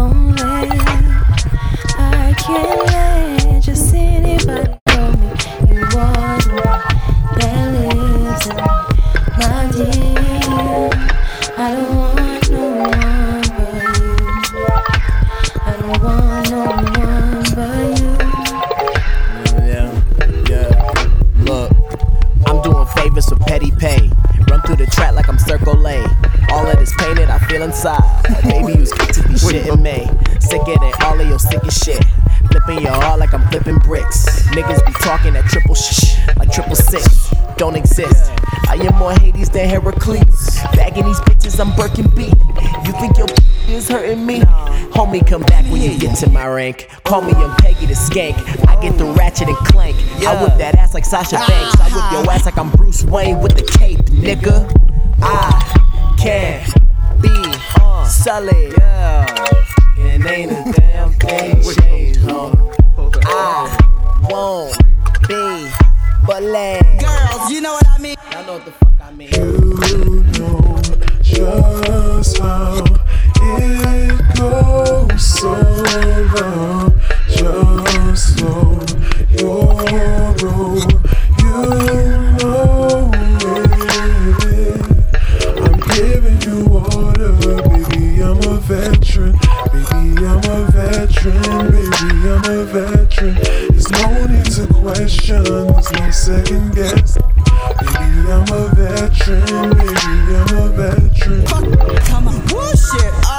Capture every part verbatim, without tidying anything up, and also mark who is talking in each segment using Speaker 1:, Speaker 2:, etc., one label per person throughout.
Speaker 1: won't let, I can't let just anybody know me. You are the one that lives in me, my dear. I don't want no one but you. I don't want no one but you.
Speaker 2: Yeah, yeah. Look, I'm doing favors for petty pay. Run through the track like I'm Circle A. All of this painted I feel inside. Baby, you scared to be shitting me. Sicker than all of your sickest shit. Flipping your heart like I'm flipping bricks. Niggas be talking that triple shh, like triple six. Don't exist. I am more Hades than Heracles. Bagging these bitches, I'm Birkin B. You think your is hurting me? Homie, come back when you get to my rank. Call me Young Peggy the skank. I get the ratchet and clank. I whip that ass like Sasha Banks. I whip your ass like I'm Bruce Wayne with the cape, nigga. I can't be sullied. And ain't a damn thing changed, homie. I won't be bullied.
Speaker 3: Girls, you know what I mean?
Speaker 2: Y'all know what the fuck I mean.
Speaker 4: You know just how it goes so wrong. Just slow your roll. You know it. I'm giving you water, baby. I'm a veteran. Baby, I'm a veteran. Baby, I'm a veteran. There's no need to question. There's no second guess. Baby, I'm a veteran. Baby, I'm a veteran.
Speaker 3: Come on, bullshit. Oh,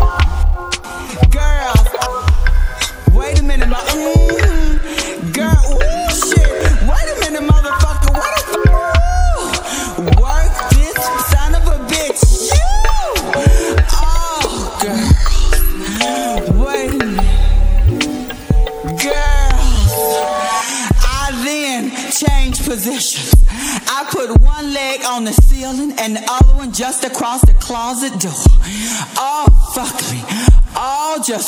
Speaker 3: girls. Wait a minute, my. Mm, girl, ooh, shit. Wait a minute, motherfucker. What the f- work this son of a bitch. You. Oh, girl. Wait a minute. Girls. I then changed positions. I put one leg on the ceiling and the other one just across the closet door. Oh, fuck me. Oh, just